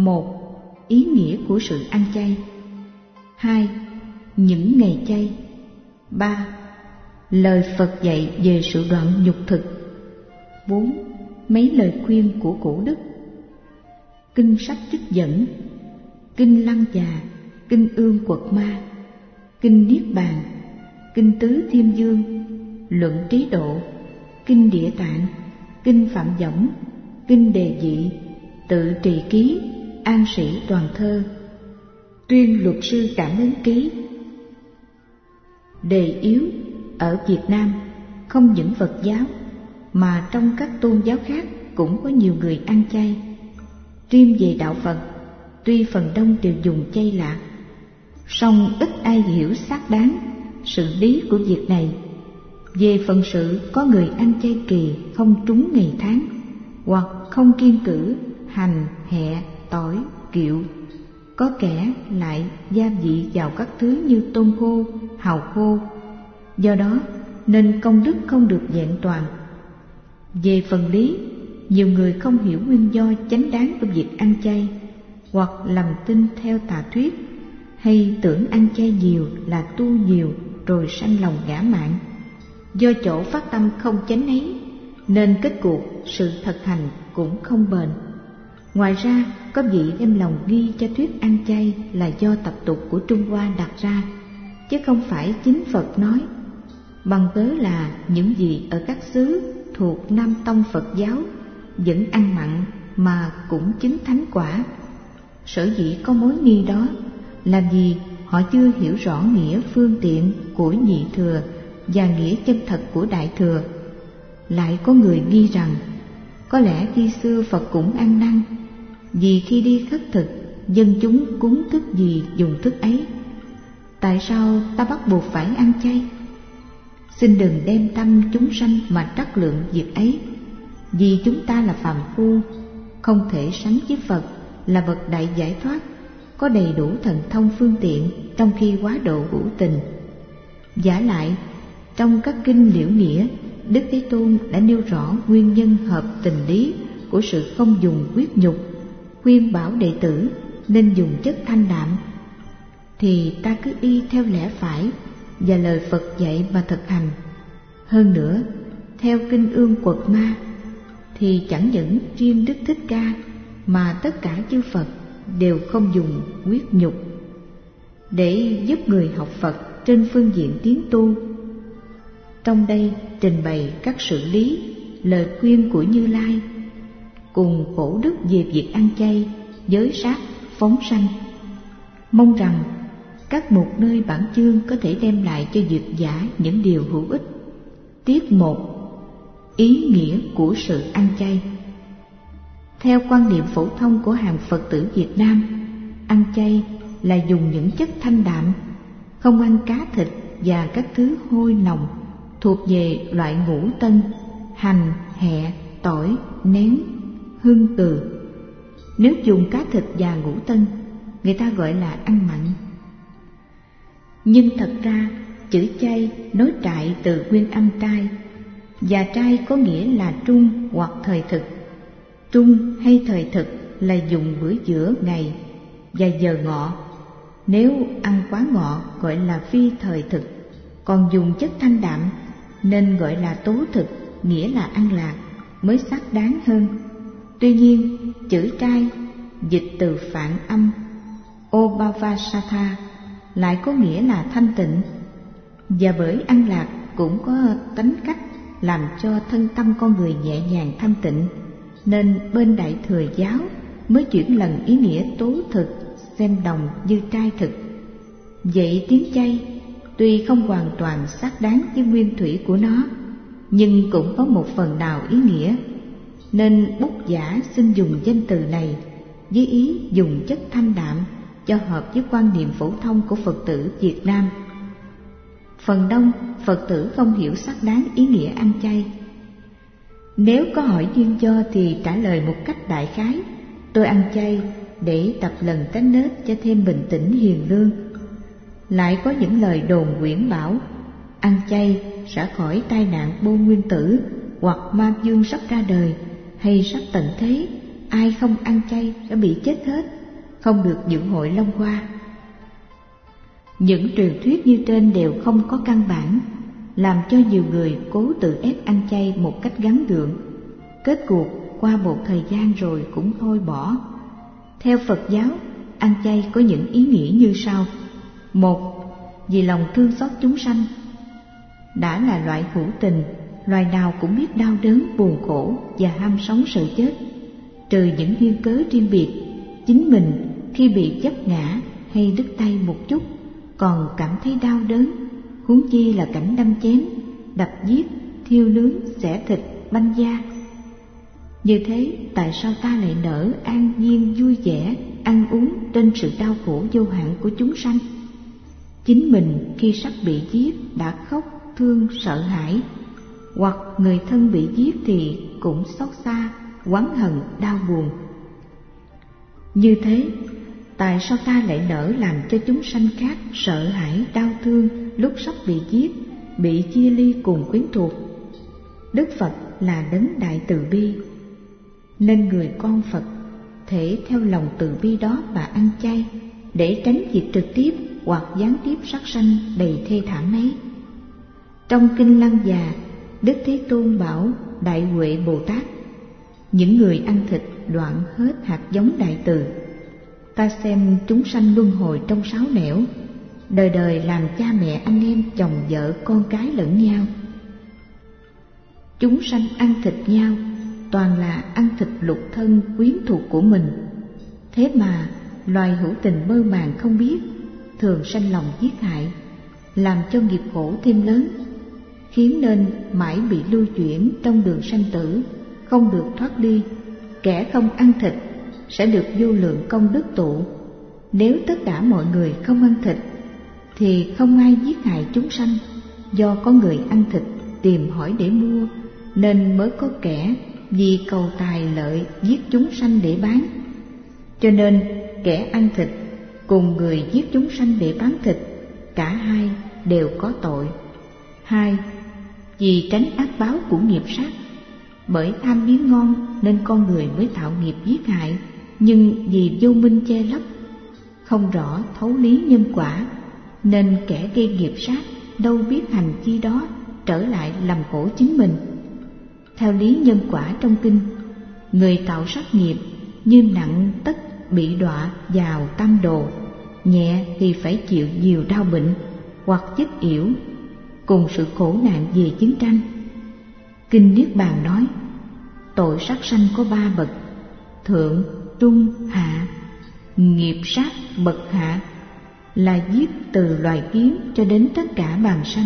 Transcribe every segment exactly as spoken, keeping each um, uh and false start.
Một, ý nghĩa của sự ăn chay. Hai, những ngày chay. Ba, lời Phật dạy về sự đoạn nhục thực. Bốn, mấy lời khuyên của cổ đức. Kinh sách trích dẫn: Kinh Lăng Già, Kinh Ương Quật Ma, Kinh Niết Bàn, Kinh Tứ Thiên Dương, Luận Trí Độ, Kinh Địa Tạng, Kinh Phạm Võng, Kinh Đề Dị, Tự Trì Ký, An Sĩ Toàn Thơ, Tuyên Luật Sư Cảm Ứng Ký. Đề yếu: ở Việt Nam không những Phật giáo mà trong các tôn giáo khác cũng có nhiều người ăn chay. Riêng về đạo Phật, tuy phần đông đều dùng chay lạc, song ít ai hiểu xác đáng sự lý của việc này. Về phần sự, có người ăn chay kỳ không trúng ngày tháng, hoặc không kiêng cữ hành, hẹ, tỏi, kiệu. Có kẻ lại gia vị vào các thứ như tôm khô, hàu khô. Do đó nên công đức không được vẹn toàn. Về phần lý, nhiều người không hiểu nguyên do chánh đáng của việc ăn chay, hoặc lầm tin theo tà thuyết, hay tưởng ăn chay nhiều là tu nhiều rồi sanh lòng ngã mạn. Do chỗ phát tâm không chánh ấy, nên kết cuộc sự thực hành cũng không bền. Ngoài ra, có vị đem lòng ghi cho thuyết ăn chay là do tập tục của Trung Hoa đặt ra, chứ không phải chính Phật nói. Bằng cớ là những gì ở các xứ thuộc Nam Tông Phật giáo vẫn ăn mặn mà cũng chứng thánh quả. Sở dĩ có mối nghi đó là vì họ chưa hiểu rõ nghĩa phương tiện của nhị thừa và nghĩa chân thật của đại thừa. Lại có người nghi rằng có lẽ khi xưa Phật cũng ăn năn, vì khi đi khất thực, dân chúng cúng thức gì dùng thức ấy. Tại sao ta bắt buộc phải ăn chay? Xin đừng đem tâm chúng sanh mà trắc lượng việc ấy, vì chúng ta là phàm phu, không thể sánh với Phật là bậc đại giải thoát, có đầy đủ thần thông phương tiện trong khi quá độ hữu tình. Vả lại, trong các kinh Liễu Nghĩa, Đức Thế Tôn đã nêu rõ nguyên nhân hợp tình lý của sự không dùng huyết nhục, khuyên bảo đệ tử nên dùng chất thanh đạm. Thì ta cứ y theo lẽ phải và lời Phật dạy mà thực hành. Hơn nữa, theo kinh Ương Quật Ma, thì chẳng những riêng Đức Thích Ca mà tất cả chư Phật đều không dùng huyết nhục, để giúp người học Phật trên phương diện tiến tu. Trong đây trình bày các sự lý, lời khuyên của Như Lai, cùng khổ đức về việc ăn chay, giới sát, phóng sanh. Mong rằng các một nơi bản chương có thể đem lại cho dịch giả những điều hữu ích. Tiết một: ý nghĩa của sự ăn chay. Theo quan niệm phổ thông của hàng Phật tử Việt Nam, ăn chay là dùng những chất thanh đạm, không ăn cá thịt và các thứ hôi nồng, thuộc về loại ngũ tân: hành, hẹ, tỏi, nén, hương từ. Nếu dùng cá thịt và ngũ tân, người ta gọi là ăn mặn. Nhưng thật ra, chữ chay nối trại từ nguyên âm trai, và trai có nghĩa là trung hoặc thời thực. Trung hay thời thực là dùng bữa giữa ngày và giờ ngọ. Nếu ăn quá ngọ gọi là phi thời thực, còn dùng chất thanh đạm nên gọi là tố thực, nghĩa là ăn lạc, mới xác đáng hơn. Tuy nhiên, chữ trai dịch từ phạn âm Obavasatha lại có nghĩa là thanh tịnh, và bởi ăn lạc cũng có tánh cách làm cho thân tâm con người nhẹ nhàng thanh tịnh, nên bên Đại Thừa giáo mới chuyển lần ý nghĩa tố thực xem đồng như trai thực. Vậy tiếng chay tuy không hoàn toàn xác đáng với nguyên thủy của nó, nhưng cũng có một phần nào ý nghĩa, nên bút giả xin dùng danh từ này với ý dùng chất thanh đạm cho hợp với quan niệm phổ thông của Phật tử Việt Nam. Phần đông Phật tử không hiểu xác đáng ý nghĩa ăn chay. Nếu có hỏi duyên do thì trả lời một cách đại khái: tôi ăn chay để tập lần tánh nết cho thêm bình tĩnh hiền lương. Lại có những lời đồn quyển bảo ăn chay sẽ khỏi tai nạn bô nguyên tử, hoặc ma dương sắp ra đời hay sắp tận thế, ai không ăn chay sẽ bị chết hết, không được dự hội Long Hoa. Những truyền thuyết như trên đều không có căn bản, làm cho nhiều người cố tự ép ăn chay một cách gắng gượng. Kết cuộc qua một thời gian rồi cũng thôi bỏ. Theo Phật giáo, ăn chay có những ý nghĩa như sau. Một, vì lòng thương xót chúng sanh. Đã là loại hữu tình, loài nào cũng biết đau đớn, buồn khổ và ham sống sợ chết. Trừ những duyên cớ riêng biệt, chính mình khi bị vấp ngã hay đứt tay một chút còn cảm thấy đau đớn, huống chi là cảnh đâm chém, đập giết, thiêu nướng, xẻ thịt, banh da. Như thế, tại sao ta lại nỡ an nhiên vui vẻ ăn uống trên sự đau khổ vô hạn của chúng sanh? Chính mình khi sắp bị giết đã khóc, thương, sợ hãi, hoặc người thân bị giết thì cũng xót xa, oán hận, đau buồn. Như thế, tại sao ta lại nỡ làm cho chúng sanh khác sợ hãi, đau thương lúc sắp bị giết, bị chia ly cùng quyến thuộc? Đức Phật là đấng đại từ bi, nên người con Phật thể theo lòng từ bi đó mà ăn chay, để tránh việc trực tiếp hoặc gián tiếp sát sanh đầy thê thảm ấy. Trong Kinh Lăng Già, Đức Thế Tôn bảo Đại Huệ Bồ Tát: những người ăn thịt đoạn hết hạt giống đại từ. Ta xem chúng sanh luân hồi trong sáu nẻo, đời đời làm cha mẹ anh em chồng vợ con cái lẫn nhau. Chúng sanh ăn thịt nhau toàn là ăn thịt lục thân quyến thuộc của mình. Thế mà loài hữu tình mơ màng không biết, thường sanh lòng giết hại, làm cho nghiệp khổ thêm lớn, khiến nên mãi bị lưu chuyển trong đường sanh tử, không được thoát ly. Kẻ không ăn thịt sẽ được vô lượng công đức tụ. Nếu tất cả mọi người không ăn thịt thì không ai giết hại chúng sanh. Do có người ăn thịt tìm hỏi để mua, nên mới có kẻ vì cầu tài lợi giết chúng sanh để bán. Cho nên kẻ ăn thịt cùng người giết chúng sanh để bán thịt, cả hai đều có tội. Hai, vì tránh ác báo của nghiệp sát. Bởi tham miếng ngon nên con người mới tạo nghiệp giết hại, nhưng vì vô minh che lấp, không rõ thấu lý nhân quả, nên kẻ gây nghiệp sát đâu biết hành chi đó trở lại làm khổ chính mình. Theo lý nhân quả trong kinh, người tạo sát nghiệp như nặng tất bị đọa vào tam đồ, nhẹ thì phải chịu nhiều đau bệnh hoặc chết yểu, cùng sự khổ nạn về chiến tranh. Kinh Niết Bàn nói, tội sát sanh có ba bậc: thượng, trung, hạ. Nghiệp sát bậc hạ là giết từ loài kiến cho đến tất cả bàng sanh.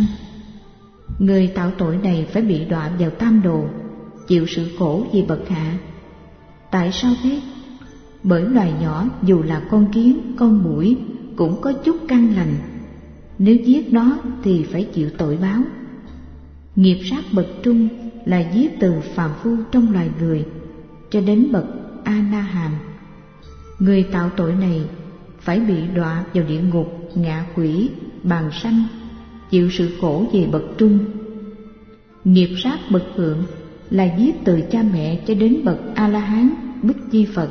Người tạo tội này phải bị đọa vào tam đồ, chịu sự khổ vì bậc hạ. Tại sao thế? Bởi loài nhỏ dù là con kiến, con muỗi cũng có chút căn lành, nếu giết nó thì phải chịu tội báo. Nghiệp sát bậc trung là giết từ phàm phu trong loài người cho đến bậc A Na Hàm. Người tạo tội này phải bị đọa vào địa ngục, ngạ quỷ, bàng sanh, chịu sự khổ về bậc trung. Nghiệp sát bậc thượng là giết từ cha mẹ cho đến bậc A La Hán, Bích Chi Phật.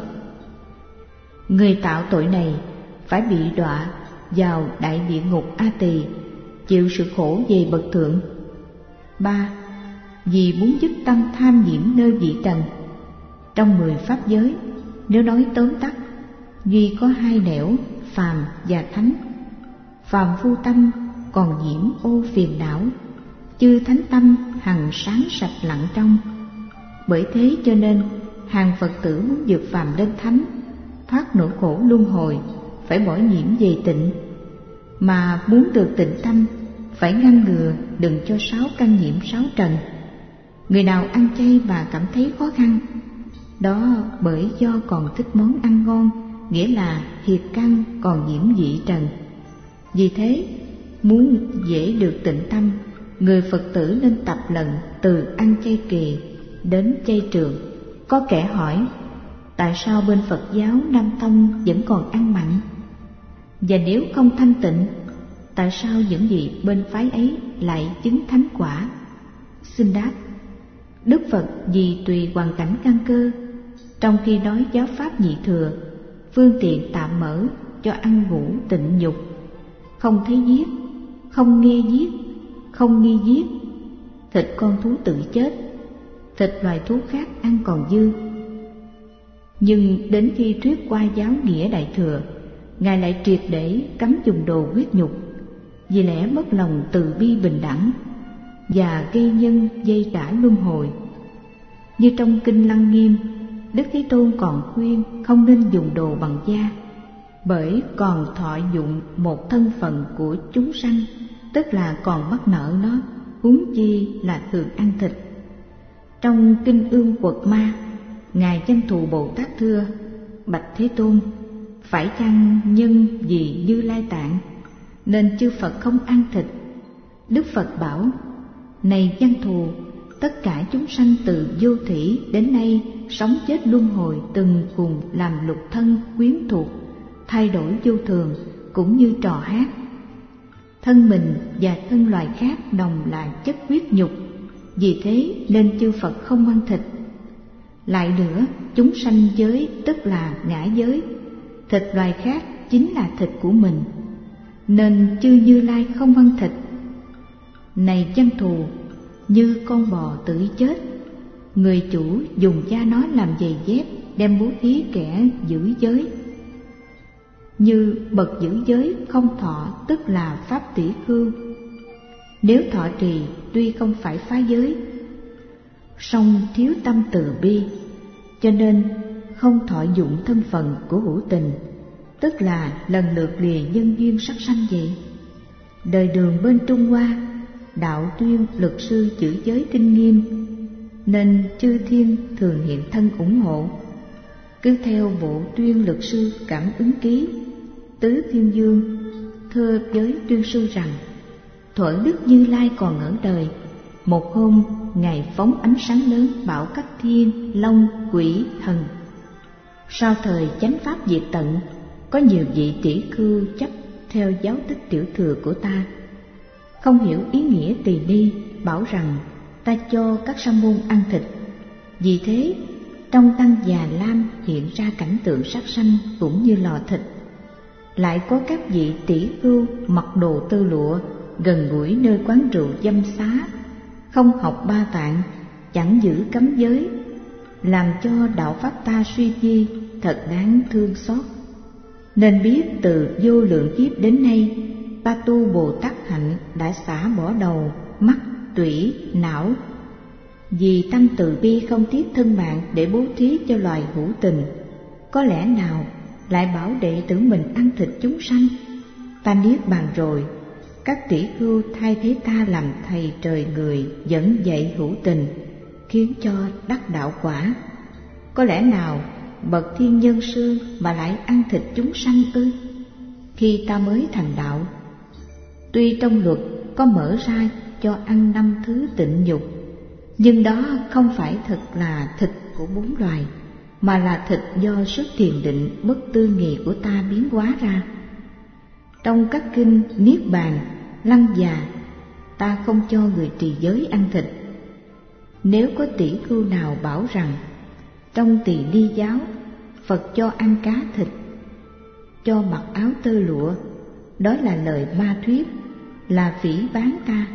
Người tạo tội này phải bị đọa vào đại địa ngục A Tỳ, chịu sự khổ về bậc thượng. Ba, vì muốn dứt tâm tham nhiễm nơi vị trần. Trong mười pháp giới, nếu nói tóm tắt, duy có hai nẻo phàm và thánh. Phàm phu tâm còn nhiễm ô phiền não, chư thánh tâm hằng sáng sạch lặng trong. Bởi thế cho nên hàng Phật tử muốn vượt phàm lên thánh, thoát nỗi khổ luân hồi, phải bỏ nhiễm về tịnh. Mà muốn được tịnh tâm, phải ngăn ngừa đừng cho sáu căn nhiễm sáu trần. Người nào ăn chay mà cảm thấy khó khăn, đó bởi do còn thích món ăn ngon, nghĩa là hiệt căn còn nhiễm dị trần. Vì thế, muốn dễ được tịnh tâm, người Phật tử nên tập lần từ ăn chay kỳ đến chay trường. Có kẻ hỏi, tại sao bên Phật giáo Nam Tông vẫn còn ăn mặn? Và nếu không thanh tịnh, tại sao những vị bên phái ấy lại chứng thánh quả? Xin đáp, Đức Phật vì tùy hoàn cảnh căn cơ, trong khi nói giáo pháp nhị thừa, phương tiện tạm mở cho ăn ngủ tịnh nhục, không thấy giết, không nghe giết, không nghi giết, thịt con thú tự chết, thịt loài thú khác ăn còn dư. Nhưng đến khi thuyết qua giáo nghĩa đại thừa, Ngài lại triệt để cấm dùng đồ huyết nhục, vì lẽ mất lòng từ bi bình đẳng và gây nhân dây đả luân hồi. Như trong Kinh Lăng Nghiêm, Đức Thế Tôn còn khuyên không nên dùng đồ bằng da, bởi còn thọ dụng một thân phận của chúng sanh, tức là còn mắc nợ nó, huống chi là thường ăn thịt. Trong Kinh Ương Quật Ma, Ngài Văn Thù Bồ Tát thưa: Bạch Thế Tôn, phải chăng nhân vì Như Lai Tạng nên chư Phật không ăn thịt? Đức Phật bảo: Này Văn Thù, tất cả chúng sanh từ vô thủy đến nay sống chết luân hồi, từng cùng làm lục thân quyến thuộc, thay đổi vô thường, cũng như trò hát. Thân mình và thân loài khác đồng là chất huyết nhục, vì thế nên chư Phật không ăn thịt. Lại nữa, chúng sanh giới tức là ngã giới, thịt loài khác chính là thịt của mình, nên chư Như Lai không ăn thịt. Này Văn Thù, như con bò tự chết, người chủ dùng da nó làm giày dép, đem bố thí kẻ giữ giới. Như bậc giữ giới không thọ, tức là pháp tỷ khưu. Nếu thọ trì tuy không phải phá giới, song thiếu tâm từ bi, cho nên không thọ dụng thân phận của hữu tình, tức là lần lượt lìa nhân duyên sắc sanh vậy. Đời Đường bên Trung Hoa, đạo tuyên luật sư giữ giới tinh nghiêm, nên chư thiên thường hiện thân ủng hộ. Cứ theo bộ tuyên luật sư Cảm Ứng Ký, Tứ Thiên Dương thưa với tuyên sư rằng: thuở Đức Như Lai còn ở đời, một hôm Ngài phóng ánh sáng lớn bảo các thiên, long, quỷ, thần. Sau thời chánh pháp diệt tận, có nhiều vị tỷ khưu chấp theo giáo tích tiểu thừa của ta, không hiểu ý nghĩa tỳ ni, bảo rằng ta cho các sa môn ăn thịt. Vì thế trong Tăng Già Lam hiện ra cảnh tượng sát sanh cũng như lò thịt. Lại có các vị tỷ khưu mặc đồ tơ lụa, gần gũi nơi quán rượu dâm xá, không học ba tạng, chẳng giữ cấm giới, làm cho đạo pháp ta suy chi, thật đáng thương xót. Nên biết từ vô lượng kiếp đến nay, ta tu Bồ Tát hạnh đã xả bỏ đầu, mắt, tủy, não, vì tâm từ bi không tiếc thân mạng để bố thí cho loài hữu tình. Có lẽ nào lại bảo đệ tử mình ăn thịt chúng sanh? Ta niết bàn rồi, các tỷ khưu thay thế ta làm thầy trời người, dẫn dạy hữu tình, khiến cho đắc đạo quả. Có lẽ nào bậc thiên nhân sư mà lại ăn thịt chúng sanh ư? Khi ta mới thành đạo, tuy trong luật có mở ra cho ăn năm thứ tịnh nhục, nhưng đó không phải thật là thịt của bốn loài, mà là thịt do sức thiền định bất tư nghị của ta biến hóa ra. Trong các kinh Niết Bàn, Lăng Già, ta không cho người trì giới ăn thịt. Nếu có tỷ khưu nào bảo rằng trong Tỳ Ni giáo Phật cho ăn cá thịt, cho mặc áo tơ lụa, đó là lời ma thuyết, là phỉ báng ta.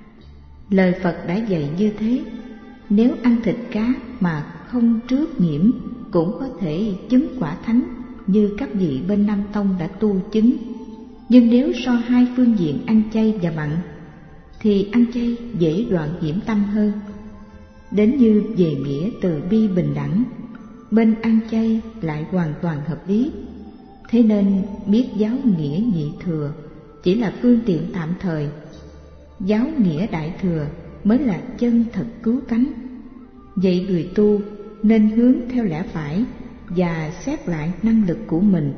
Lời Phật đã dạy như thế, nếu ăn thịt cá mà không trước nhiễm cũng có thể chứng quả thánh như các vị bên Nam Tông đã tu chứng. Nhưng nếu so hai phương diện ăn chay và mặn, thì ăn chay dễ đoạn nhiễm tâm hơn. Đến như về nghĩa từ bi bình đẳng, bên ăn chay lại hoàn toàn hợp lý. Thế nên biết giáo nghĩa nhị thừa chỉ là phương tiện tạm thời, giáo nghĩa đại thừa mới là chân thật cứu cánh. Vậy người tu nên hướng theo lẽ phải và xét lại năng lực của mình.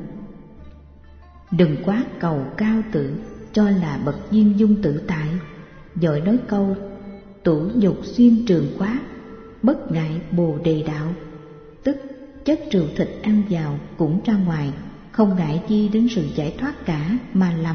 Đừng quá cầu cao tự, cho là bậc viên dung tự tại, dội nói câu tủ nhục xuyên trường quá, bất ngại bồ đề đạo, tức chất rượu thịt ăn vào cũng ra ngoài, không ngại chi đến sự giải thoát cả mà lầm.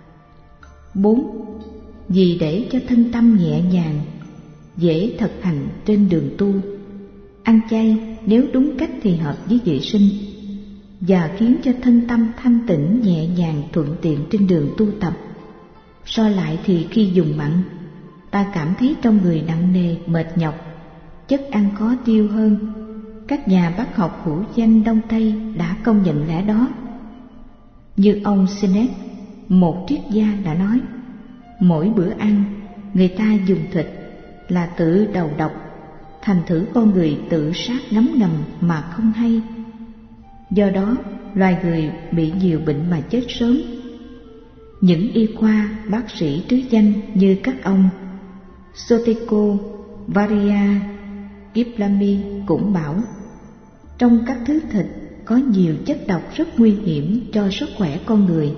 Bốn, vì để cho thân tâm nhẹ nhàng, dễ thực hành trên đường tu, ăn chay nếu đúng cách thì hợp với vệ sinh và khiến cho thân tâm thanh tịnh, nhẹ nhàng, thuận tiện trên đường tu tập. So lại thì khi dùng mặn, ta cảm thấy trong người nặng nề, mệt nhọc, chất ăn khó tiêu hơn. Các nhà bác học hữu danh Đông Tây đã công nhận lẽ đó. Như ông Sinek, một triết gia đã nói, mỗi bữa ăn người ta dùng thịt là tự đầu độc, thành thử con người tự sát ngấm ngầm mà không hay. Do đó loài người bị nhiều bệnh mà chết sớm. Những y khoa bác sĩ trứ danh như các ông Soteko, Varia, Kiplami cũng bảo, trong các thứ thịt có nhiều chất độc rất nguy hiểm cho sức khỏe con người.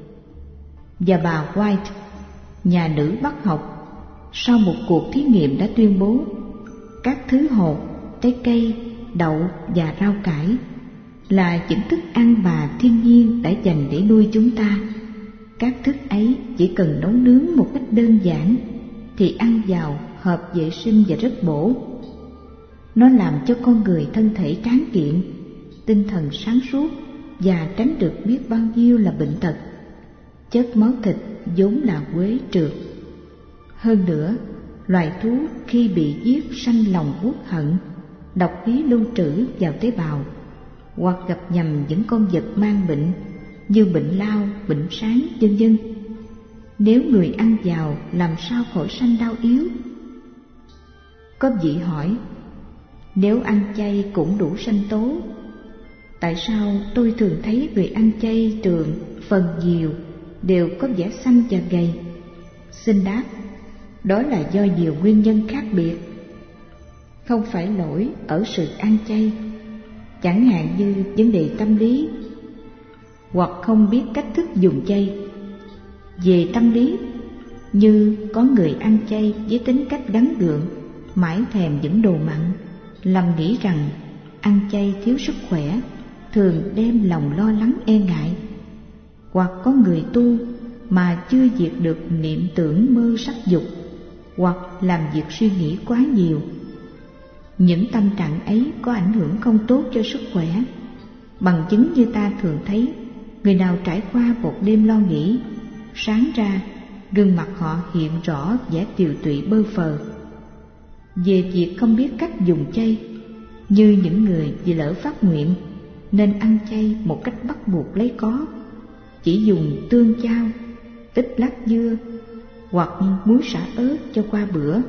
Và bà White, nhà nữ bác học, sau một cuộc thí nghiệm đã tuyên bố các thứ hột, trái cây, đậu và rau cải là những thức ăn mà thiên nhiên đã dành để nuôi chúng ta. Các thức ấy chỉ cần nấu nướng một cách đơn giản thì ăn vào hợp vệ sinh và rất bổ. Nó làm cho con người thân thể tráng kiện, tinh thần sáng suốt và tránh được biết bao nhiêu là bệnh tật. Chất máu thịt vốn là quế trượt. Hơn nữa, loài thú khi bị giết sanh lòng uất hận, độc khí lưu trữ vào tế bào, hoặc gặp nhầm những con vật mang bệnh như bệnh lao, bệnh sán, vân vân. Nếu người ăn vào làm sao khỏi sanh đau yếu? Có vị hỏi, nếu ăn chay cũng đủ sanh tố, tại sao tôi thường thấy người ăn chay trường phần nhiều đều có vẻ xanh và gầy? Xin đáp, đó là do nhiều nguyên nhân khác biệt. Không phải lỗi ở sự ăn chay, chẳng hạn như vấn đề tâm lý, hoặc không biết cách thức dùng chay. Về tâm lý, như có người ăn chay với tính cách gắn gượng, mãi thèm những đồ mặn, lầm nghĩ rằng ăn chay thiếu sức khỏe, thường đem lòng lo lắng e ngại. Hoặc có người tu mà chưa diệt được niệm tưởng mơ sắc dục, hoặc làm việc suy nghĩ quá nhiều. Những tâm trạng ấy có ảnh hưởng không tốt cho sức khỏe. Bằng chứng như ta thường thấy, người nào trải qua một đêm lo nghĩ, sáng ra gương mặt họ hiện rõ vẻ tiều tụy bơ phờ. Về việc không biết cách dùng chay, như những người vì lỡ phát nguyện nên ăn chay một cách bắt buộc lấy có, chỉ dùng tương chao, ít lát dưa hoặc muối xả ớt cho qua bữa.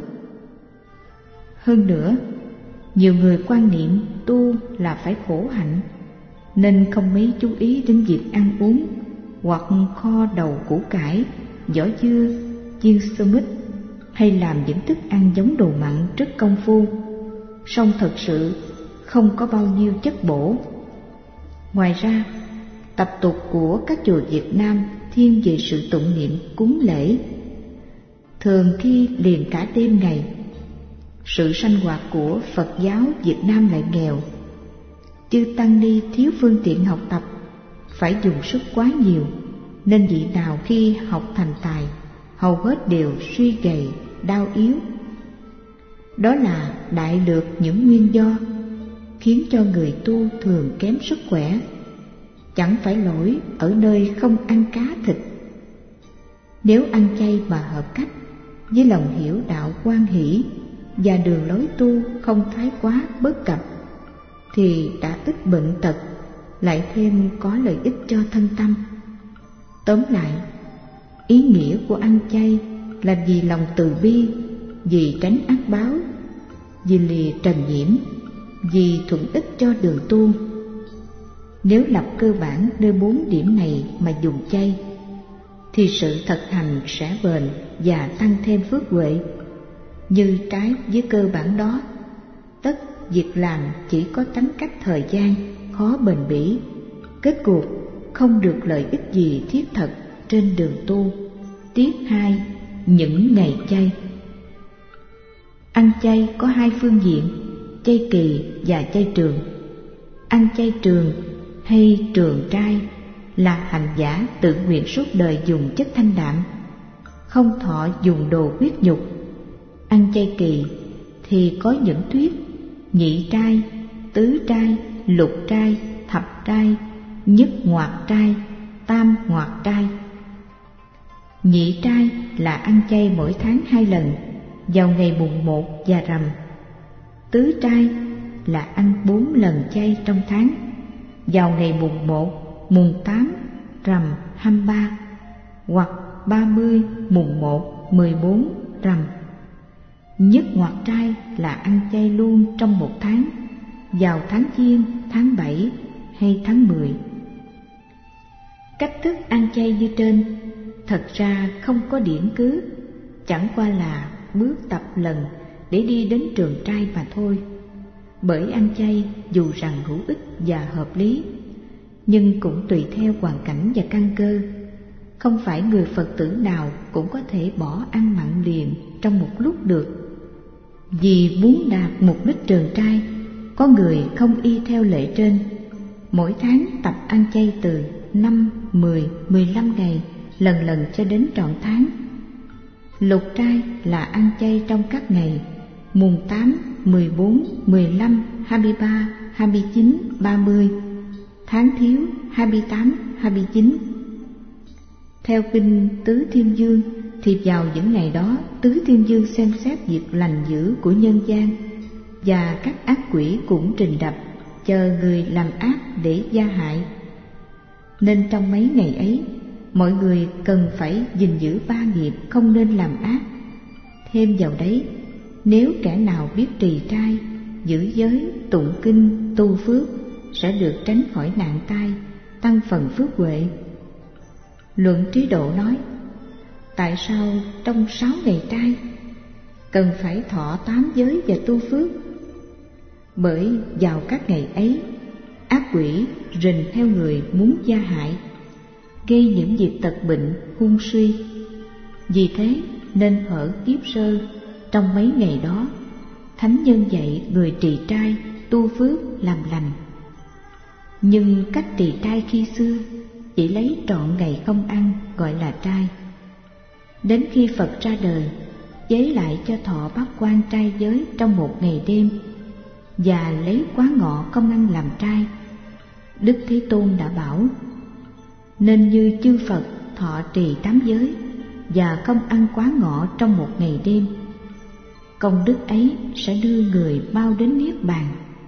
Hơn nữa, nhiều người quan niệm tu là phải khổ hạnh, nên không mấy chú ý đến việc ăn uống, hoặc kho đầu củ cải, vỏ dưa, chiên sơ mít, hay làm những thức ăn giống đồ mặn rất công phu, song thật sự không có bao nhiêu chất bổ. Ngoài ra, tập tục của các chùa Việt Nam thiên về sự tụng niệm cúng lễ. Thường khi liền cả đêm ngày, sự sanh hoạt của Phật giáo Việt Nam lại nghèo. Chư tăng ni thiếu phương tiện học tập, phải dùng sức quá nhiều, nên vị nào khi học thành tài, hầu hết đều suy gầy, đau yếu. Đó là đại lược những nguyên do khiến cho người tu thường kém sức khỏe. Chẳng phải lỗi ở nơi không ăn cá thịt. Nếu ăn chay mà hợp cách, với lòng hiểu đạo quan hỷ và đường lối tu không thái quá bất cập, thì đã ít bệnh tật, lại thêm có lợi ích cho thân tâm. Tóm lại, ý nghĩa của ăn chay là vì lòng từ bi, vì tránh ác báo, vì lìa trần nhiễm, vì thuận ích cho đường tu. Nếu lập cơ bản nơi bốn điểm này mà dùng chay, thì sự thực hành sẽ bền và tăng thêm phước huệ. Như trái với cơ bản đó, tất việc làm chỉ có tánh cách thời gian, khó bền bỉ, kết cuộc không được lợi ích gì thiết thực trên đường tu. Tiết hai, những ngày chay. Ăn chay có hai phương diện, chay kỳ và chay trường. Ăn chay trường hay trường trai là hành giả tự nguyện suốt đời dùng chất thanh đạm, không thọ dùng đồ huyết nhục. Ăn chay kỳ thì có những thuyết nhị trai, tứ trai, lục trai, thập trai, nhất ngoạc trai, tam ngoạc trai. Nhị trai là ăn chay mỗi tháng hai lần, vào ngày mùng một và rằm. Tứ trai là ăn bốn lần chay trong tháng, vào ngày mùng một, mùng tám, rằm hai mươi ba, hoặc ba mươi, mùng một, mười bốn, rằm. Nhất ngoạc trai là ăn chay luôn trong một tháng, vào tháng Giêng, tháng bảy hay tháng mười. Cách thức ăn chay như trên thật ra không có điển cứ, chẳng qua là bước tập lần để đi đến trường trai mà thôi. Bởi ăn chay dù rằng hữu ích và hợp lý, nhưng cũng tùy theo hoàn cảnh và căn cơ. Không phải người Phật tử nào cũng có thể bỏ ăn mặn liền trong một lúc được. Vì muốn đạt mục đích trường trai, có người không y theo lệ trên, mỗi tháng tập ăn chay từ năm, mười, mười lăm ngày, lần lần cho đến trọn tháng. Lục trai là ăn chay trong các ngày mùng tám, mười bốn, mười lăm, hai mươi ba, hai mươi chín, ba mươi, tháng thiếu hai mươi tám, hai mươi chín. Theo kinh Tứ Thiên Dương thì vào những ngày đó, Tứ Thiên Dương xem xét việc lành dữ của nhân gian, và các ác quỷ cũng trình đập chờ người làm ác để gia hại. Nên trong mấy ngày ấy, mọi người cần phải gìn giữ ba nghiệp không nên làm ác. Thêm vào đấy, nếu kẻ nào biết trì trai, giữ giới, tụng kinh, tu phước, sẽ được tránh khỏi nạn tai, tăng phần phước huệ. Luận Trí Độ nói, tại sao trong sáu ngày trai cần phải thọ tám giới và tu phước? Bởi vào các ngày ấy, ác quỷ rình theo người muốn gia hại, gây những việc tật bệnh, hung suy. Vì thế nên hở kiếp sơ, trong mấy ngày đó, thánh nhân dạy người trì trai, tu phước, làm lành. Nhưng cách trì trai khi xưa chỉ lấy trọn ngày không ăn gọi là trai. Đến khi Phật ra đời, chế lại cho thọ bát quan trai giới trong một ngày đêm, và lấy quá ngọ không ăn làm trai. Đức Thế Tôn đã bảo, nên như chư Phật thọ trì tám giới và không ăn quá ngọ trong một ngày đêm, công đức ấy sẽ đưa người bao đến niết bàn.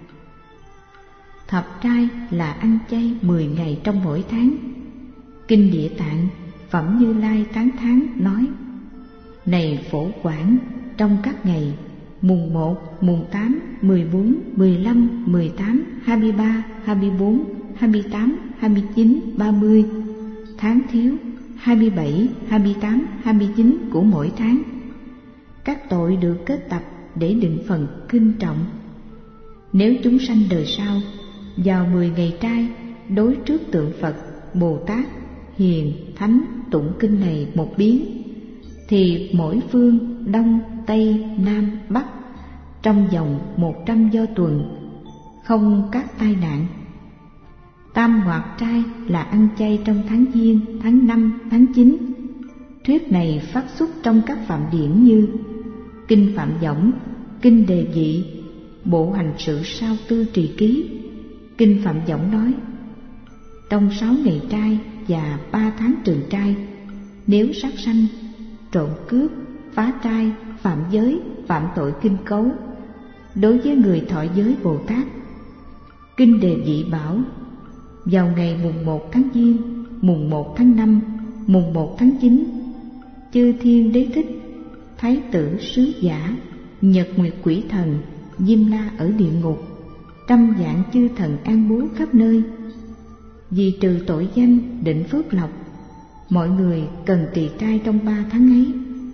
Thập trai là ăn chay mười ngày trong mỗi tháng. Kinh Địa Tạng Phẩm Như Lai tán thán nói, này Phổ Quảng, trong các ngày mùng một, mùng tám, mười bốn, mười lăm, mười tám, hai mươi ba, hai mươi bốn, hai mươi tám, hai mươi chín, ba mươi, tháng thiếu hai mươi bảy, hai mươi tám, hai mươi chín của mỗi tháng, các tội được kết tập để định phần kinh trọng. Nếu chúng sanh đời sau vào mười ngày trai đối trước tượng Phật, Bồ Tát, Hiền, Thánh tụng kinh này một biến, thì mỗi phương Đông, Tây, Nam, Bắc trong vòng một trăm do tuần không các tai nạn. Tam ngoạc trai là ăn chay trong tháng Giêng, tháng năm, tháng chín. Thuyết này phát xuất trong các phạm điển như Kinh Phạm Võng, Kinh Đề Dị, Bộ Hành Sự Sao Tư Trì Ký. Kinh Phạm Võng nói, trong sáu ngày trai và ba tháng trường trai, nếu sát sanh, trộm cướp, phá trai, phạm giới, phạm tội kinh cấu, đối với người thọ giới Bồ Tát. Kinh Đề Dị bảo, vào ngày mùng một tháng Giêng, mùng một tháng năm, mùng một tháng chín, chư thiên đế thích, thái tử sứ giả, nhật nguyệt quỷ thần, Diêm La ở địa ngục, trăm vạn chư thần an bố khắp nơi. Vì trừ tội danh, định phước lộc, mọi người cần trì trai trong ba tháng ấy.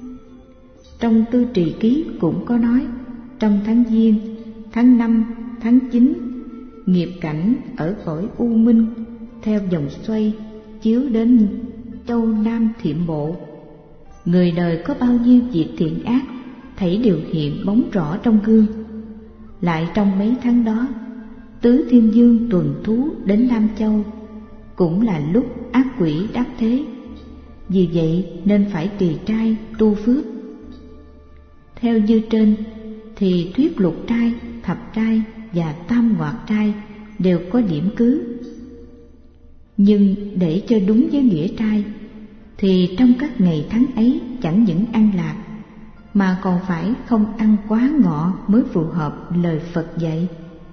Trong Tư Trì Ký cũng có nói, trong tháng Giêng, tháng năm, tháng chín, nghiệp cảnh ở cõi u minh theo vòng xoay chiếu đến châu Nam Thiệm Bộ. Người đời có bao nhiêu việc thiện ác thảy đều hiện bóng rõ trong gương. Lại trong mấy tháng đó, Tứ Thiên Dương tuần thú đến Nam Châu, cũng là lúc ác quỷ đắc thế. Vì vậy nên phải trì trai tu phước. Theo như trên thì thuyết lục trai, thập trai và tam hoạt trai đều có điểm cứ. Nhưng để cho đúng với nghĩa trai thì trong các ngày tháng ấy chẳng những ăn lạc mà còn phải không ăn quá ngọ mới phù hợp lời Phật dạy,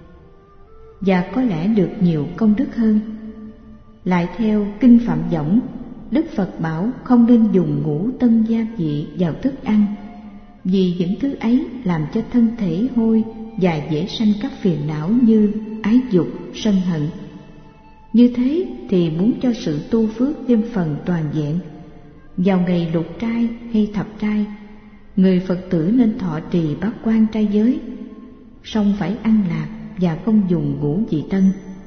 và có lẽ được nhiều công đức hơn. Lại theo Kinh Phạm Võng, Đức Phật bảo không nên dùng ngũ tân gia vị vào thức ăn, vì những thứ ấy làm cho thân thể hôi và dễ sanh các phiền não như ái dục, sân hận. Như thế thì muốn cho sự tu phước thêm phần toàn vẹn, vào ngày lục trai hay thập trai, người Phật tử nên thọ trì bát quan trai giới, song phải ăn lạc và không dùng ngũ vị tân.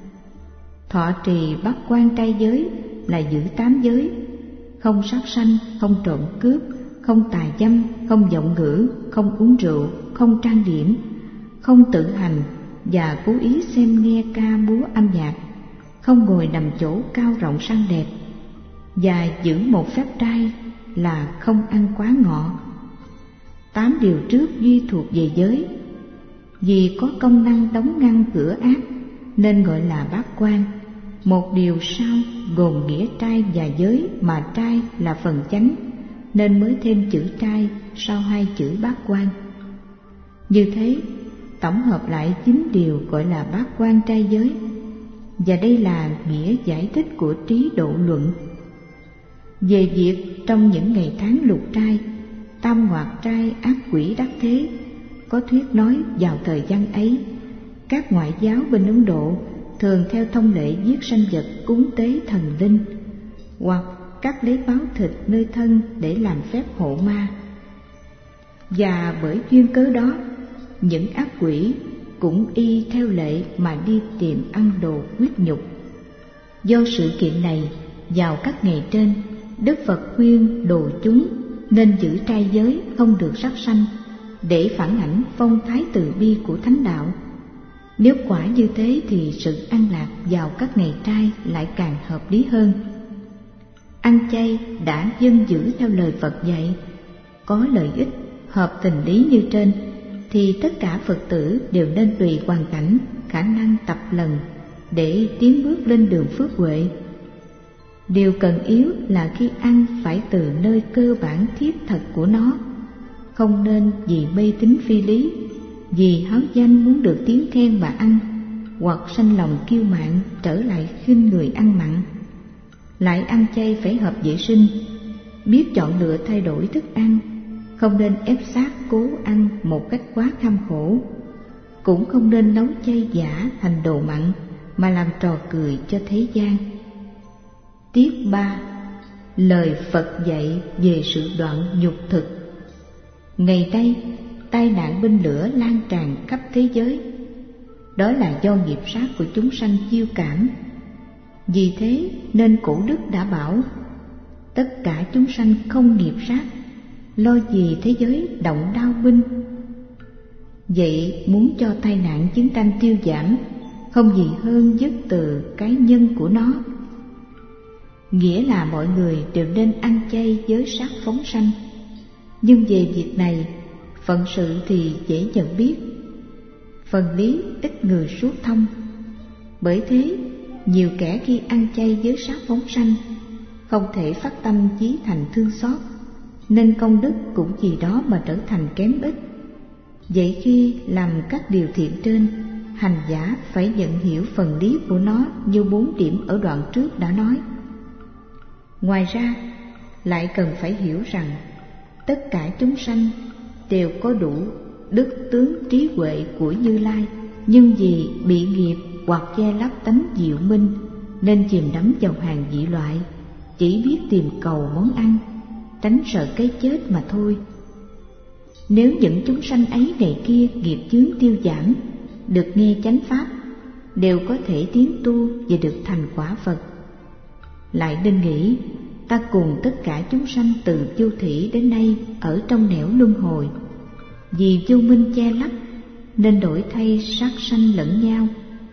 Thọ trì bát quan trai giới là giữ tám giới: không sát sanh, không trộm cướp, không tà dâm, không vọng ngữ, không uống rượu, không trang điểm, không tự hành và cố ý xem nghe ca múa âm nhạc, không ngồi nằm chỗ cao rộng sang đẹp, và giữ một phép trai là không ăn quá ngọ. Tám điều trước duy thuộc về giới, vì có công năng đóng ngăn cửa ác nên gọi là bát quan. Một điều sau gồm nghĩa trai và giới, mà trai là phần chánh nên mới thêm chữ trai sau hai chữ bát quan. Như thế tổng hợp lại chín điều gọi là bát quan trai giới, và đây là nghĩa giải thích của Trí Độ Luận. Về việc trong những ngày tháng lục trai, tam hoạt trai ác quỷ đắc thế, có thuyết nói vào thời gian ấy, các ngoại giáo bên Ấn Độ thường theo thông lệ giết sanh vật cúng tế thần linh, hoặc cắt lấy máu thịt nơi thân để làm phép hộ ma. Và bởi duyên cớ đó, những ác quỷ cũng y theo lệ mà đi tìm ăn đồ huyết nhục. Do sự kiện này, vào các ngày trên, Đức Phật khuyên đồ chúng nên giữ trai giới, không được sát sanh, để phản ảnh phong thái từ bi của thánh đạo. Nếu quả như thế thì sự ăn lạc vào các ngày trai lại càng hợp lý hơn. Ăn chay đã dân giữ theo lời Phật dạy, có lợi ích hợp tình lý như trên, thì tất cả Phật tử đều nên tùy hoàn cảnh, khả năng tập lần để tiến bước lên đường phước huệ. Điều cần yếu là khi ăn phải từ nơi cơ bản thiết thật của nó, không nên vì mê tín phi lý, vì háo danh muốn được tiếng khen mà ăn, hoặc sanh lòng kiêu mạn trở lại khinh người ăn mặn. Lại ăn chay phải hợp vệ sinh, biết chọn lựa thay đổi thức ăn, không nên ép sát cố ăn một cách quá kham khổ, cũng không nên nấu chay giả thành đồ mặn mà làm trò cười cho thế gian. Tiết ba. Lời Phật dạy về sự đoạn nhục thực. Ngày nay, tai nạn binh lửa lan tràn khắp thế giới. Đó là do nghiệp sát của chúng sanh chiêu cảm. Vì thế nên cổ đức đã bảo, tất cả chúng sanh không nghiệp sát, lo gì thế giới động đao binh. Vậy muốn cho tai nạn chiến tranh tiêu giảm, không gì hơn dứt từ cái nhân của nó. Nghĩa là mọi người đều nên ăn chay giới sát phóng sanh. Nhưng về việc này, phận sự thì dễ nhận biết, phần lý ít người suốt thông. Bởi thế, nhiều kẻ khi ăn chay giới sát phóng sanh, không thể phát tâm chí thành thương xót, nên công đức cũng vì đó mà trở thành kém ít. Vậy khi làm các điều thiện trên, hành giả phải nhận hiểu phần lý của nó như bốn điểm ở đoạn trước đã nói. Ngoài ra, lại cần phải hiểu rằng tất cả chúng sanh đều có đủ đức tướng trí huệ của Như Lai, nhưng vì bị nghiệp hoặc che lấp tánh diệu minh nên chìm đắm vào hàng dị loại, chỉ biết tìm cầu món ăn, tránh sợ cái chết mà thôi. Nếu những chúng sanh ấy ngày kia nghiệp chướng tiêu giảm, được nghe chánh pháp, đều có thể tiến tu và được thành quả Phật. Lại nên nghĩ, ta cùng tất cả chúng sanh từ vô thủy đến nay ở trong nẻo luân hồi, vì vô minh che lấp nên đổi thay sát sanh lẫn nhau.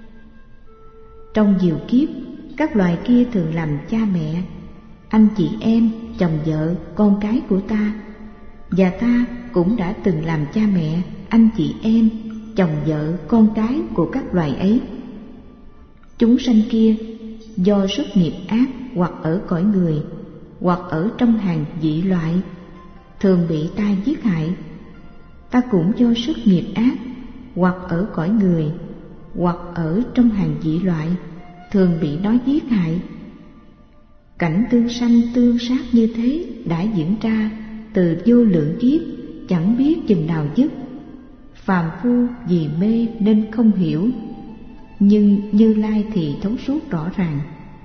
Trong nhiều kiếp, các loài kia thường làm cha mẹ, anh chị em, chồng vợ, con cái của ta, và ta cũng đã từng làm cha mẹ, anh chị em, chồng vợ, con cái của các loài ấy. Chúng sanh kia do sức nghiệp ác hoặc ở cõi người, hoặc ở trong hàng dị loại, thường bị ta giết hại. Ta cũng do sức nghiệp ác hoặc ở cõi người, hoặc ở trong hàng dị loại, thường bị nó giết hại. Cảnh tương sanh tương sát như thế đã diễn ra từ vô lượng kiếp, chẳng biết chừng nào dứt. Phàm phu vì mê nên không hiểu, nhưng Như Lai thì thấu suốt rõ ràng.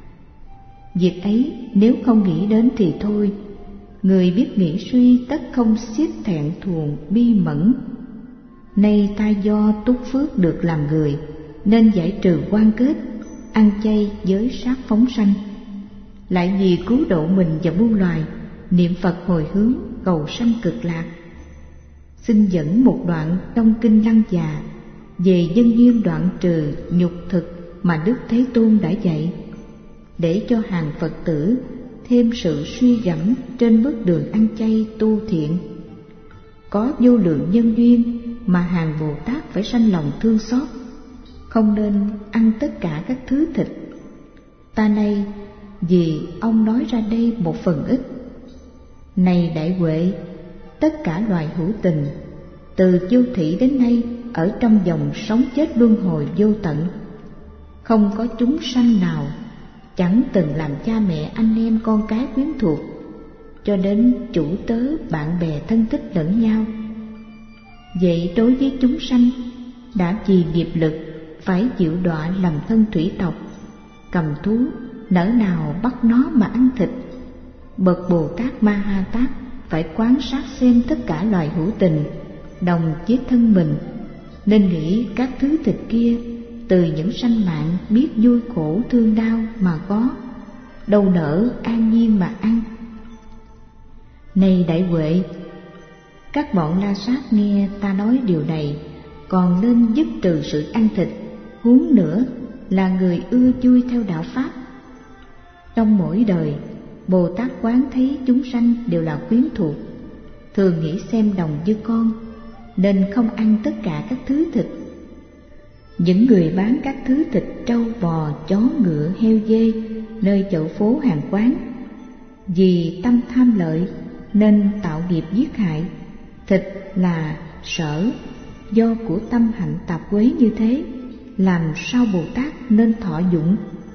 Việc ấy nếu không nghĩ đến thì thôi, người biết nghĩ suy tất không xiết thẹn thuồng bi mẫn. Nay ta do túc phước được làm người, nên giải trừ quan kết, ăn chay giới sát phóng sanh. Lại vì cứu độ mình và muôn loài, niệm Phật hồi hướng cầu sanh cực lạc. Xin dẫn một đoạn trong kinh Lăng Già về nhân duyên đoạn trừ nhục thực mà Đức Thế Tôn đã dạy, để cho hàng Phật tử thêm sự suy gẫm trên bước đường ăn chay tu thiện. Có vô lượng nhân duyên mà hàng Bồ Tát phải sanh lòng thương xót, không nên ăn tất cả các thứ thịt. Ta nay vì ông nói ra đây một phần ít. Này đại huệ, tất cả loài hữu tình từ vô thủy đến nay ở trong dòng sống chết luân hồi vô tận, không có chúng sanh nào chẳng từng làm cha mẹ anh em con cái quyến thuộc, cho đến chủ tớ bạn bè thân thích lẫn nhau. Vậy đối với chúng sanh đã vì nghiệp lực phải chịu đọa làm thân thủy tộc, cầm thú, nỡ nào bắt nó mà ăn thịt. Bậc Bồ Tát Ma Ha Tát phải quan sát xem tất cả loài hữu tình đồng với thân mình, nên nghĩ các thứ thịt kia từ những sanh mạng biết vui khổ thương đau mà có, đâu nỡ an nhiên mà ăn. Này đại huệ, các bọn La Sát nghe ta nói điều này còn nên dứt trừ sự ăn thịt, huống nữa là người ưa vui theo đạo Pháp. Trong mỗi đời, Bồ Tát quán thấy chúng sanh đều là quyến thuộc, thường nghĩ xem đồng như con, nên không ăn tất cả các thứ thịt. Những người bán các thứ thịt trâu, bò, chó, ngựa, heo, dê nơi chợ phố hàng quán, vì tâm tham lợi nên tạo nghiệp giết hại. Thịt là sở, do của tâm hạnh tạp quế như thế, làm sao Bồ Tát nên thọ dụng?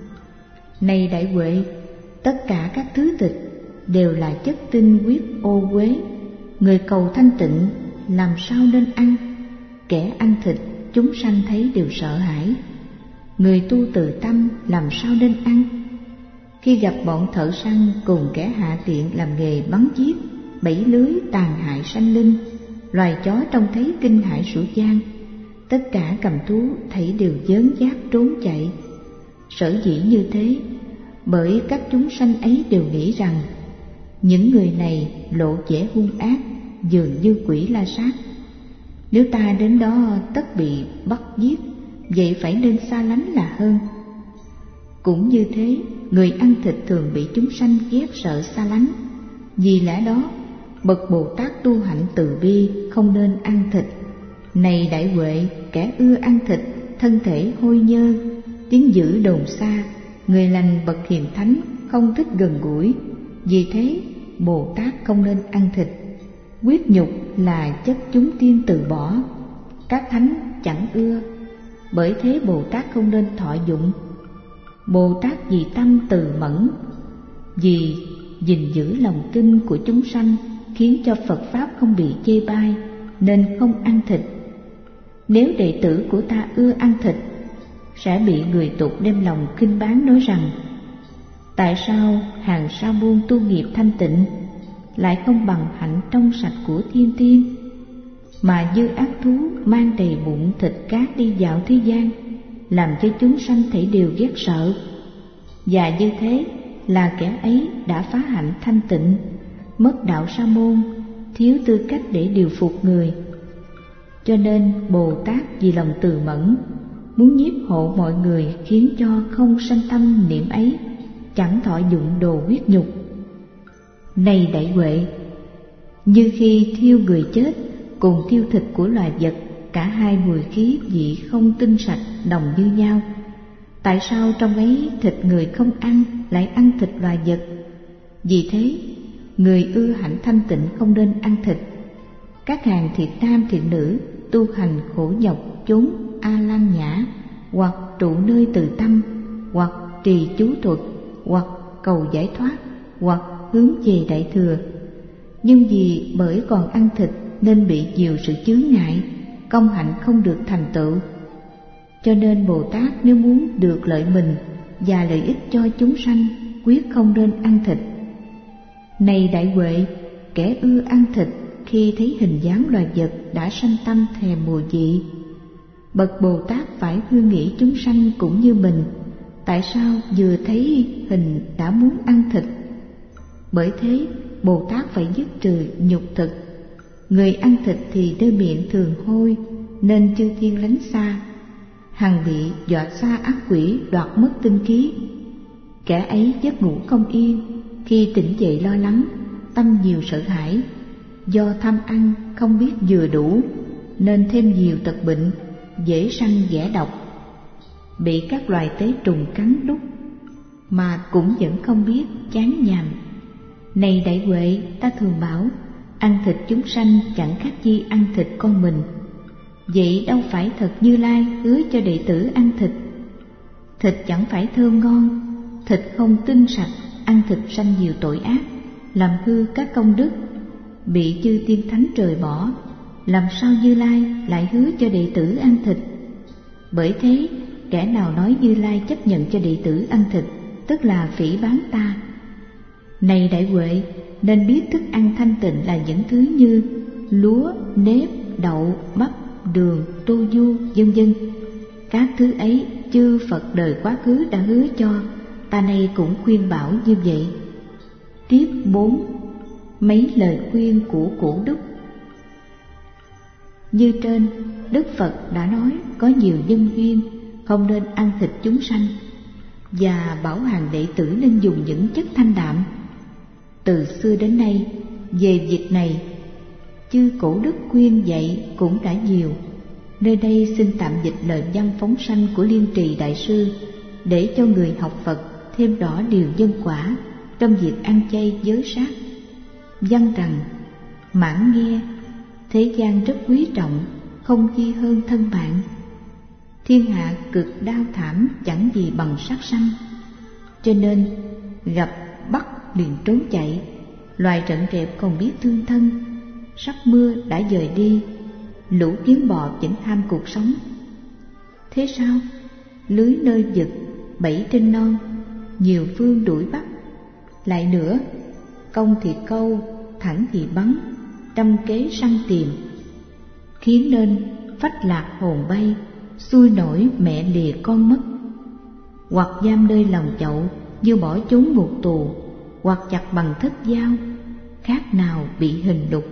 Này đại huệ, tất cả các thứ thịt đều là chất tinh huyết ô uế, người cầu thanh tịnh làm sao nên ăn? Kẻ ăn thịt chúng sanh thấy đều sợ hãi, người tu từ tâm làm sao nên ăn? Khi gặp bọn thợ săn cùng kẻ hạ tiện làm nghề bắn giết, bẫy lưới tàn hại sanh linh, loài chó trông thấy kinh hãi sủa gian, tất cả cầm thú thấy đều dớn dác trốn chạy. Sở dĩ như thế, bởi các chúng sanh ấy đều nghĩ rằng những người này lộ vẻ hung ác, dường như quỷ La Sát. Nếu ta đến đó tất bị bắt giết, vậy phải nên xa lánh là hơn. Cũng như thế, người ăn thịt thường bị chúng sanh ghét sợ xa lánh. Vì lẽ đó, bậc Bồ Tát tu hạnh từ bi không nên ăn thịt. Này đại huệ, kẻ ưa ăn thịt, thân thể hôi nhơ, tiếng dữ đồn xa, người lành bậc hiền thánh không thích gần gũi. Vì thế, Bồ Tát không nên ăn thịt. Huyết nhục là chất chúng tiên từ bỏ, các thánh chẳng ưa, bởi thế Bồ Tát không nên thọ dụng. Bồ Tát vì tâm từ mẫn, vì gìn giữ lòng tin của chúng sanh, khiến cho Phật Pháp không bị chê bai, nên không ăn thịt. Nếu đệ tử của ta ưa ăn thịt, sẽ bị người tục đem lòng khinh báng, nói rằng: tại sao hàng sa môn tu nghiệp thanh tịnh lại không bằng hạnh trong sạch của thiên tiên, mà dư ác thú mang đầy bụng thịt cát đi dạo thế gian, làm cho chúng sanh thể đều ghét sợ. Và như thế là kẻ ấy đã phá hạnh thanh tịnh, mất đạo sa môn, thiếu tư cách để điều phục người. Cho nên Bồ Tát vì lòng từ mẫn, muốn nhiếp hộ mọi người, khiến cho không sanh tâm niệm ấy, chẳng thọ dụng đồ huyết nhục. Này đại huệ, như khi thiêu người chết cùng thiêu thịt của loài vật cả hai mùi khí vị không tinh sạch đồng như nhau. Tại sao trong ấy thịt người không ăn lại ăn thịt loài vật? Vì thế, người ưa hạnh thanh tịnh không nên ăn thịt. Các hàng thiện nam thiện nữ tu hành khổ nhọc chốn A Lan Nhã, hoặc trụ nơi từ tâm, hoặc trì chú thuật, hoặc cầu giải thoát, hoặc hướng về Đại Thừa. Nhưng vì bởi còn ăn thịt nên bị nhiều sự chướng ngại, công hạnh không được thành tựu. Cho nên Bồ Tát nếu muốn được lợi mình và lợi ích cho chúng sanh, quyết không nên ăn thịt. Này đại huệ, kẻ ưa ăn thịt khi thấy hình dáng loài vật đã sanh tâm thèm mùi vị. Bậc Bồ Tát phải hương nghĩ chúng sanh cũng như mình, tại sao vừa thấy hình đã muốn ăn thịt? Bởi thế Bồ Tát phải dứt trừ nhục thực. Người ăn thịt thì đôi miệng thường hôi, nên chư thiên lánh xa, hằng bị dọa xa ác quỷ đoạt mất tinh khí. Kẻ ấy giấc ngủ không yên, khi tỉnh dậy lo lắng, tâm nhiều sợ hãi. Do tham ăn không biết vừa đủ, nên thêm nhiều tật bệnh, dễ sanh ghẻ độc, bị các loài tế trùng cắn đút, mà cũng vẫn không biết chán nhàm. Này đại huệ, ta thường bảo, ăn thịt chúng sanh chẳng khác gì ăn thịt con mình. Vậy đâu phải thật Như Lai hứa cho đệ tử ăn thịt. Thịt chẳng phải thơm ngon, thịt không tinh sạch, ăn thịt sanh nhiều tội ác, làm hư các công đức, bị chư tiên thánh trời bỏ. Làm sao Như Lai lại hứa cho đệ tử ăn thịt? Bởi thế, kẻ nào nói Như Lai chấp nhận cho đệ tử ăn thịt, tức là phỉ báng ta. Này đại huệ, nên biết thức ăn thanh tịnh là những thứ như lúa, nếp, đậu, bắp, đường, tô du, vân vân. Các thứ ấy chư Phật đời quá khứ đã hứa cho, ta nay cũng khuyên bảo như vậy. Tiếp bốn. Mấy lời khuyên của Cổ Đức. Như trên, Đức Phật đã nói có nhiều nhân duyên không nên ăn thịt chúng sanh, và bảo hàng đệ tử nên dùng những chất thanh đạm. Từ xưa đến nay, về việc này, chư Cổ Đức khuyên dạy cũng đã nhiều. Nơi đây xin tạm dịch lời văn phóng sanh của Liên Trì Đại Sư, để cho người học Phật thêm rõ điều nhân quả trong việc ăn chay giới sát. Văn rằng: mãn nghe, thế gian rất quý trọng, không chi hơn thân bạn. Thiên hạ cực đau thảm chẳng gì bằng sát sanh, cho nên gặp bắt liền trốn chạy. Loài rận rẹp còn biết thương thân, sắp mưa đã dời đi, lũ kiến bò vẫn ham cuộc sống. Thế sao? Lưới nơi vực, bẫy trên non, nhiều phương đuổi bắt. Lại nữa, công thì câu, thẳng thì bắn, trăm kế săn tìm, khiến nên phách lạc hồn bay, xuôi nổi mẹ lìa con mất. Hoặc giam nơi lòng chậu như bỏ trốn ngục tù, hoặc chặt bằng thất dao, khác nào bị hình đục.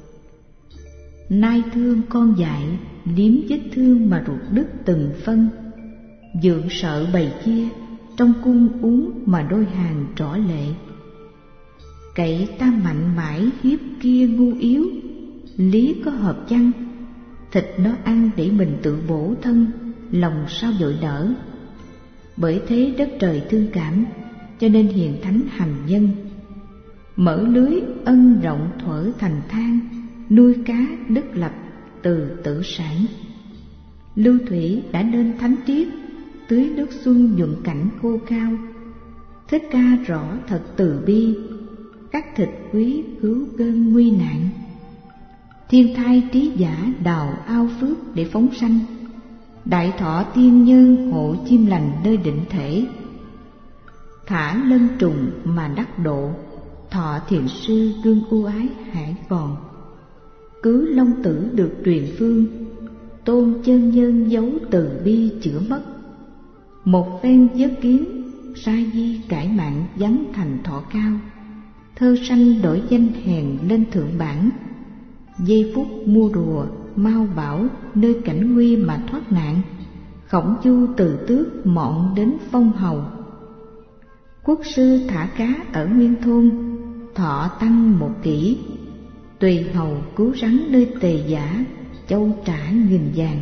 Nai thương con dại, liếm vết thương mà ruột đứt từng phân. Dượng sợ bầy chia, trong cung uống mà đôi hàng rõ lệ. Cậy ta mạnh mãi hiếp kia ngu yếu, lý có hợp chăng? Thịt nó ăn để mình tự bổ thân, lòng sao vội đỡ. Bởi thế đất trời thương cảm, cho nên hiền thánh hành nhân. Mở lưới ân rộng thuở thành thang, nuôi cá đức lập từ tự sản. Lưu thủy đã nên thánh triết, tưới nước xuân nhuận cảnh khô cao. Thích Ca rõ thật từ bi, cắt thịt quý cứu cơn nguy nạn. Thiên thai trí giả đào ao phước để phóng sanh, đại thọ tiên nhân hộ chim lành nơi định thể. Thả lân trùng mà đắc độ, thọ thiền sư gương ưu ái hải còn. Cứu long tử được truyền phương, tôn chân nhân giấu từ bi chữa mất. Một phen vớt kiếm, sai di cải mạng vắng thành thọ cao. Thơ sanh đổi danh hèn lên thượng bản, giây phút mua rùa mau bảo nơi cảnh nguy mà thoát nạn. Khổng chu từ tước mọn đến phong hầu, quốc sư thả cá ở nguyên thôn, thọ tăng một kỷ. Tùy hầu cứu rắn nơi tề giả, châu trả nghìn vàng.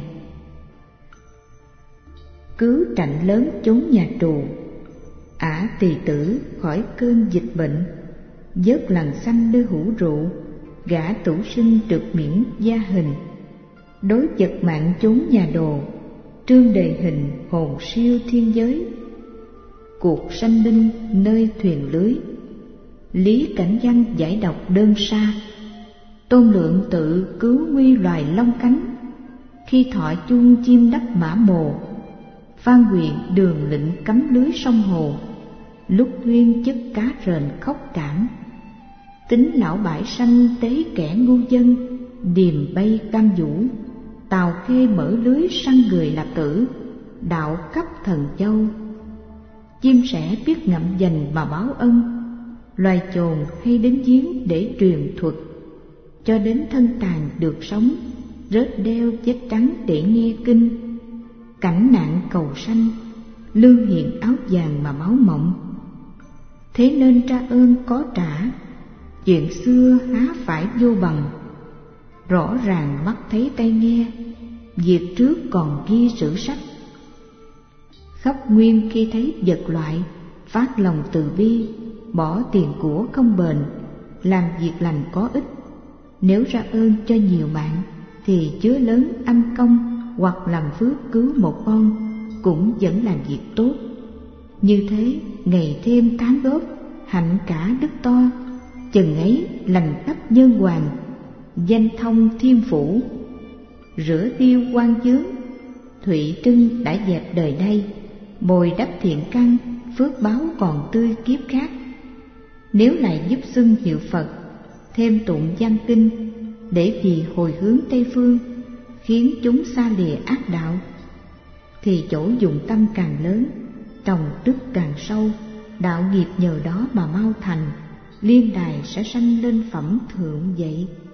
Cứu trạnh lớn chốn nhà tù, ả tỳ tử khỏi cơn dịch bệnh. Vớt lằn xanh đưa hũ rượu, gã tủ sinh được miễn gia hình. Đối vật mạng chốn nhà đồ, trương đề hình hồn siêu thiên giới. Cuộc sanh linh nơi thuyền lưới, lý cảnh văn giải đọc đơn sa. Tôn Lượng tự cứu nguy loài long cánh, khi thọ chuông chim đắp mã mồ. Phan Quyền đường lệnh cấm lưới sông hồ, lúc huyên chất cá rền khóc cảm. Tính lão bãi sanh tế kẻ ngu dân, điềm bay cam vũ. Tào Khê mở lưới săn người là tử, đạo cấp thần châu. Chim sẻ biết ngậm dành mà báo ân, loài chồn hay đến giếng để truyền thuật. Cho đến thân tàn được sống, rết đeo vết trắng để nghe kinh. Cảnh nạn cầu sanh, lương hiện áo vàng mà máu mộng. Thế nên tra ơn có trả, chuyện xưa há phải vô bằng. Rõ ràng mắt thấy tay nghe, việc trước còn ghi sử sách. Khắp nguyên khi thấy vật loại, phát lòng từ bi. Bỏ tiền của không bền, làm việc lành có ích. Nếu ra ơn cho nhiều mạng, thì chứa lớn âm công. Hoặc làm phước cứu một con, cũng vẫn là việc tốt. Như thế ngày thêm tháng góp, hạnh cả đức to. Chừng ấy lành khắp nhân hoàng, danh thông thiên phủ. Rửa tiêu quan chướng, Thụy Trưng đã dẹp đời đây. Bồi đắp thiện căn, phước báo còn tươi kiếp khác. Nếu lại giúp xưng hiệu Phật, thêm tụng văn kinh, để vì hồi hướng Tây phương, khiến chúng xa lìa ác đạo, thì chỗ dụng tâm càng lớn, trồng đức càng sâu, đạo nghiệp nhờ đó mà mau thành, liên đài sẽ sanh lên phẩm thượng vậy.